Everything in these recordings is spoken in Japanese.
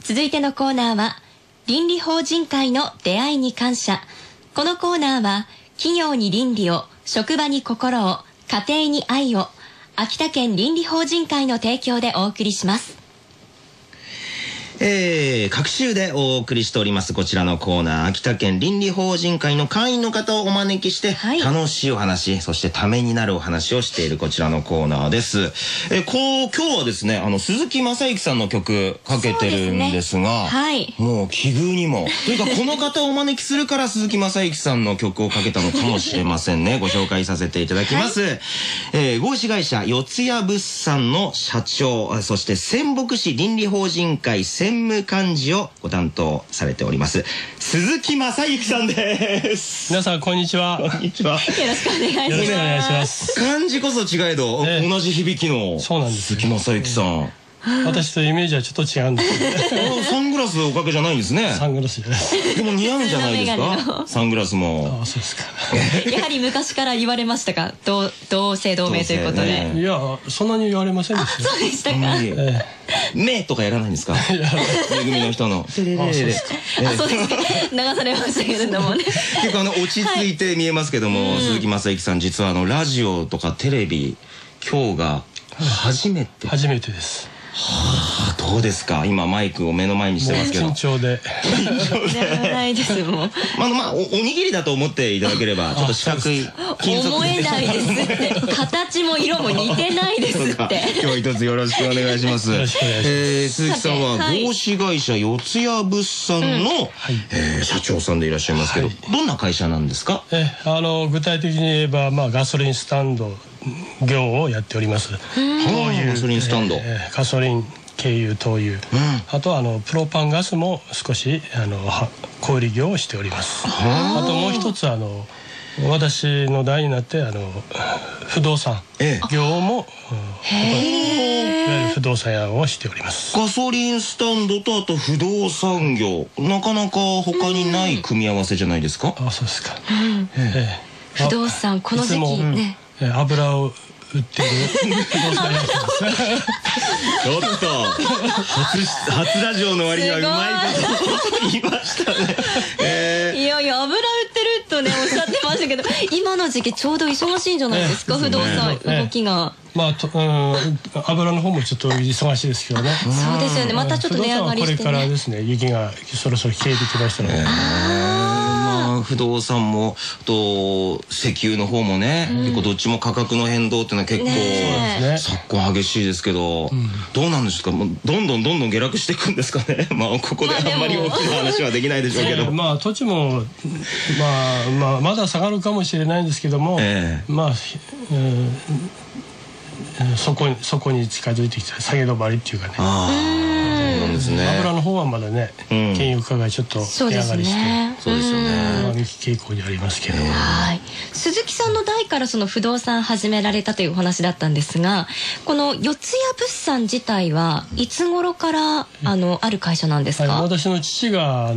続いてのコーナーは倫理法人会の出会いに感謝。このコーナーは企業に倫理を、職場に心を、家庭に愛を、秋田県倫理法人会の提供でお送りします。 各週でお送りしておりますこちらのコーナー、秋田県倫理法人会の会員の方をお招きして、楽しいお話、そしてためになるお話をしているこちらのコーナーです。今日はですね、鈴木雅之さんの曲かけてるんですが、もう奇遇にもというかこの方をお招きするから鈴木雅之さんの曲をかけたのかもしれませんね。ご紹介させていただきます。合資会社四谷物産の社長、そして仙北市倫理法人会専務幹事をご担当されております鈴木雅之さんです。 皆さんこんにちは。 こんにちは。よろしくお願いします。 よろしくお願いします。 漢字こそ違えど、同じ響きの鈴木雅之さん。 私とイメージはちょっと違うんですけど。 サングラスおかげじゃないんですね。 サングラスじゃないです。 でも似合うんじゃないですか。サングラスも。 あ、そうですか。 やはり昔から言われましたか。同姓同名ということで。 いや、そんなに言われませんでした。 そうでしたか。 目とかやらないんですか。めぐみの人の。 そうですか。流されましたけれどもね。 結構落ち着いて見えますけども、鈴木雅之さん実はラジオとかテレビ今日が初めて。 初めてです。 はあ、どうですか。今マイクを目の前にしてますけど。 緊張で。 ないですもん。 おにぎりだと思っていただければ、ちょっと四角い金属。 思えないですって。形も色も似てないですって。 今日一つよろしくお願いします。 よろしくお願いします。 鈴木さんは合資会社四谷物産の社長さんでいらっしゃいますけど、どんな会社なんですか。 具体的に言えば、ガソリンスタンド業をやっております。 ガソリンスタンド。 ガソリン、軽油、灯油、あとはプロパンガスも少し小売業をしております。あともう一つ私の代になって不動産業も不動産屋をしております。 ガソリンスタンドとあと不動産業、なかなか他にない組み合わせじゃないですか。 あ、そうですか。 不動産、この時期ね、 油を売ってる不動産屋さんです。 ちょっと初ラジオの割にはうまいこと言いましたね。 いやいや、油売ってるとねおっしゃってましたけど、今の時期ちょうど忙しいんじゃないですか。不動産動きが。 油の方もちょっと忙しいですけどね。 そうですよね。またちょっと値上がりしてね。 これからですね、雪がそろそろ消えてきましたので。 不動産も石油の方もね、結構どっちも価格の変動っていうのは結構昨今激しいですけど、どうなんですか。どんどん下落していくんですかね。ここであんまり大きな話はできないでしょうけど、 土地もまだ下がるかもしれないんですけども、そこに近づいてきた下げ止まりっていうかね。油の方はまだね、原油価格がちょっと値上がりして、 そうですよね。 上向き傾向にありますけど。 鈴木さんの代からその不動産始められたというお話だったんですが、この四谷物産自体はいつ頃からある会社なんですか。 私の父が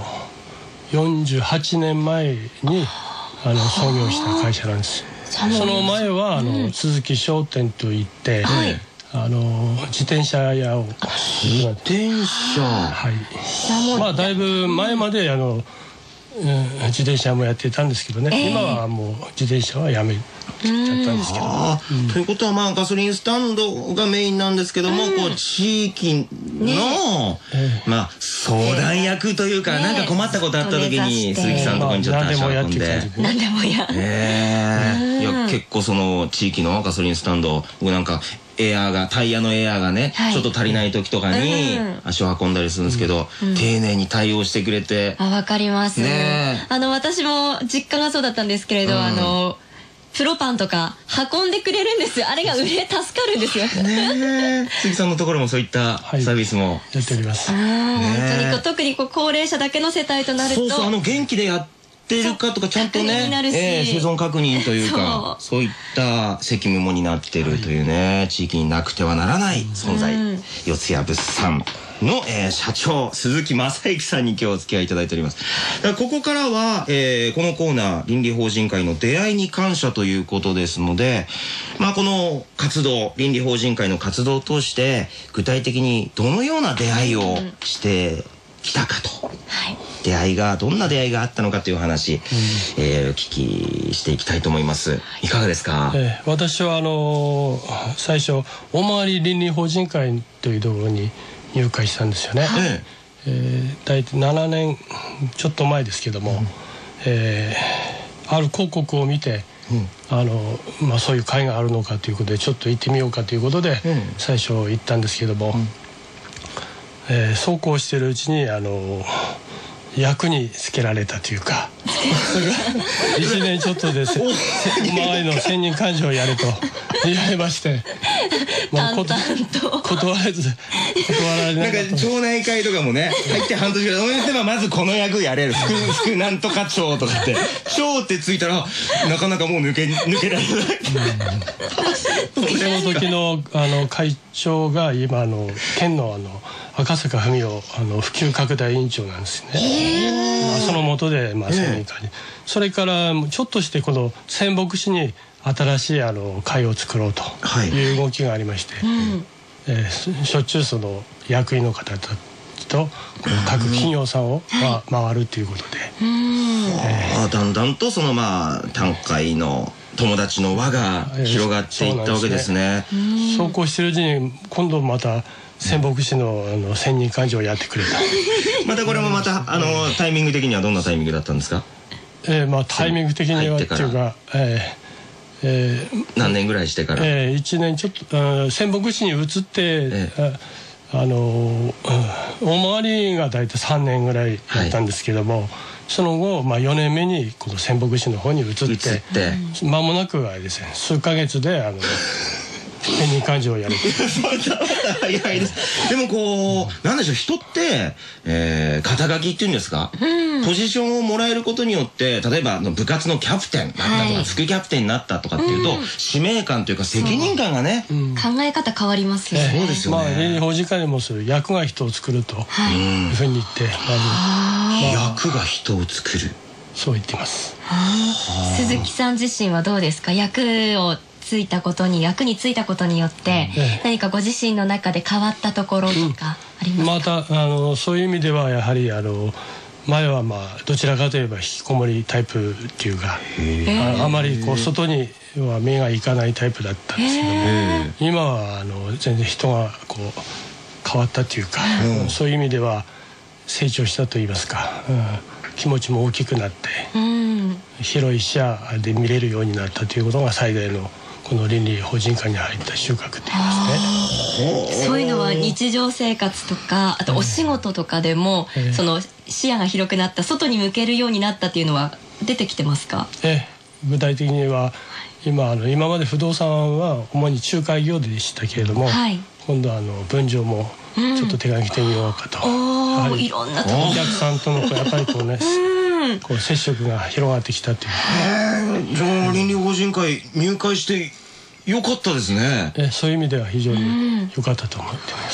48年前に創業した会社なんです。その前は鈴木商店といって自転車屋を。 自転車。 はい。だいぶ前まで自転車もやってたんですけどね、今はもう自転車はやめちゃったんですけど。 ということはガソリンスタンドがメインなんですけども、地域の相談役というか、なんか困ったことあった時に鈴木さんのところにちょっと足を運んで。 何でもや。 いや結構その地域のガソリンスタンド、僕なんかタイヤのエアーがね、ちょっと足りない時とかに足を運んだりするんですけど、丁寧に対応してくれて。 わかります。私も実家がそうだったんですけれど、プロパンとか運んでくれるんですよ。あれが助かるんですよ。 鈴木さんのところもそういったサービスもやっております。 本当に特に高齢者だけの世帯となると、 元気でやってるかとかちゃんとね、生存確認というか、そういった責務も担っているというね、地域になくてはならない存在、四谷物産。 の、社長鈴木正幸さんに今日お付き合いいただいております。だからここからは、このコーナー倫理法人会の出会いに感謝ということですので、まあこの活動倫理法人会の活動を通して具体的にどのような出会いをしてきたかと、出会いがどんな出会いがあったのかという話、お聞きしていきたいと思います。いかがですか？ 私は最初おまわり倫理法人会というところに入会したんですよね。大体7年ちょっと前ですけども、ある広告を見て、そういう会があるのかということでちょっと行ってみようかということで、最初行ったんですけども、そうこうしているうちに役につけられたというか1年ちょっとで周りの専任幹事をやれと言われまして、断られず断られなかった。 なんか町内会とかもね入って半年ぐらいでまずこの役やれる副なんとか長とかって長ってついたらなかなかもう抜けられない。 その時の会長が今県の赤坂文雄普及拡大委員長なんですね。その下で専任幹事、それからちょっとしてこの仙北市に新しい会を作ろうという動きがありまして、しょっちゅうその役員の方たちと各企業さんを回るということで、 だんだんとその短会の友達の輪が広がっていったわけですね。 そうこうしてるうちに今度また仙北市の専任幹事をやってくれた。 またこれもタイミング的にはどんなタイミングだったんですか？ タイミング的にはっていうか、 何年ぐらいしてから 1年ちょっと仙北市に移って、大回りが大体3年ぐらいだったんですけども、その後、4年目にこの仙北市の方に移って間もなくはですね、数ヶ月で専任幹事をやる。 早いです。でもこうなんでしょう、人って肩書きっていうんですか、ポジションをもらえることによって、例えば部活のキャプテンだったとか副キャプテンになったとかっていうと、使命感というか責任感がね、 考え方変わりますよね。 そうですよね。 倫理法人会でもそういう役が人を作るというふうに言って、 役が人を作る、 そう言ってます。 鈴木さん自身はどうですか？役についたことによって何かご自身の中で変わったところとかありますか？ またそういう意味ではやはり前はどちらかといえば引きこもりタイプっていうか、あまり外には目がいかないタイプだったんですけども、今は全然人が変わったっていうか、そういう意味では成長したといいますか、気持ちも大きくなって、広い視野で見れるようになったということが最大のこの倫理法人会に入った収穫といいますね。 そういうのは日常生活とか、あとお仕事とかでも、その視野が広くなった、外に向けるようになったっていうのは出てきてますか？ 具体的には今まで不動産は主に仲介業でしたけれども、今度は分譲もちょっと手がけてみようかと。 いろんなお客さんとのやっぱり接触が広がってきたっていう。 じゃあ倫理法人会入会してよかったですね。 そういう意味では非常に良かったと思っています。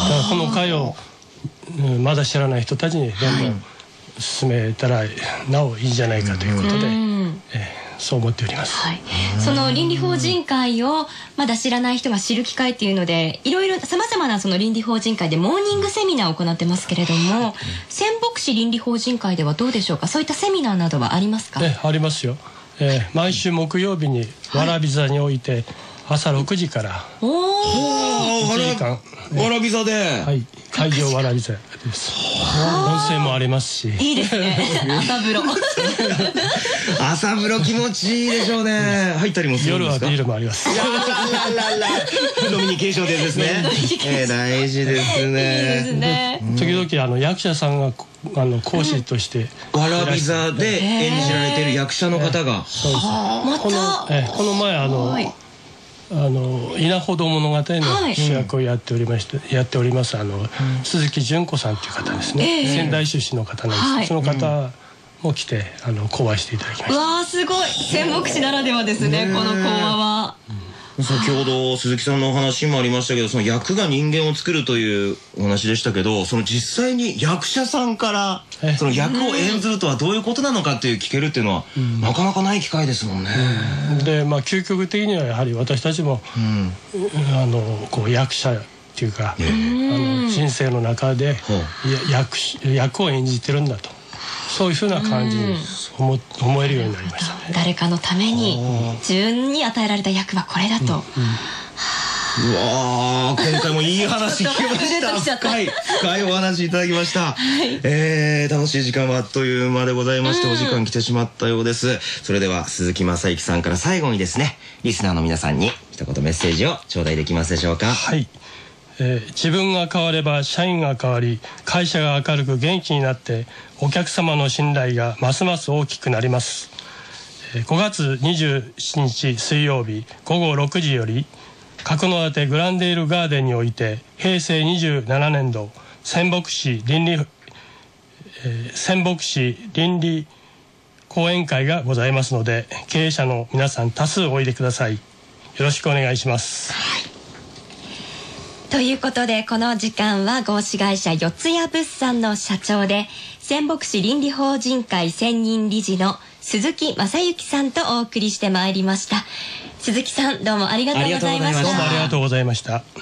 だからこの会をまだ知らない人たちにどんどん進めたらなおいいんじゃないかということで、そう思っております。 その倫理法人会をまだ知らない人が知る機会っていうので、いろいろさまざまなその倫理法人会でモーニングセミナーを行ってますけれども、仙北市倫理法人会ではどうでしょうか？そういったセミナーなどはありますか？ ありますよ。毎週木曜日にわらび座において朝6時から1時間わらび座で、 会場わらび座です。温泉もありますし、 いいですね。朝風呂朝風呂気持ちいいでしょうね。入ったりもするんですか？ 夜はビールもあります。 飲みニケーションですね。大事ですね。 時々役者さんが講師としてわらび座で演じられている役者の方が、 この前稲穂堂物語の主役をやっております鈴木純子さんという方ですね。仙台出身の方なんです。その方も来て講話していただきました。 わあ、すごい。仙北市ならではですね、この講話は。 先ほど鈴木さんのお話もありましたけど、その役が人間を作るというお話でしたけど、その実際に役者さんからその役を演ずるとはどういうことなのかっていう聞けるっていうのはなかなかない機会ですもんね。 で究極的にはやはり私たちもこう役者っていうか人生の中で役を演じてるんだと、そういうふうな感じに思えるようになりましたね。 誰かのために自分に与えられた役はこれだと。 うわー、今回もいい話聞きました深いお話いただきました、楽しい時間はあっという間でございまして、お時間来てしまったようです。それでは鈴木雅之さんから最後にですね、リスナーの皆さんに一言メッセージを頂戴できますでしょうか。 はい、自分が変われば社員が変わり、会社が明るく元気になってお客様の信頼がますます大きくなります。5月27日水曜日午後6時より角館グランデールガーデンにおいて平成27年度仙北市倫理講演会がございますので、経営者の皆さん多数おいでください。よろしくお願いします。 ということで、この時間は合資会社四谷物産の社長で仙北市倫理法人会専任理事の鈴木雅之さんとお送りしてまいりました。鈴木さん、どうもありがとうございました。 どうもありがとうございました。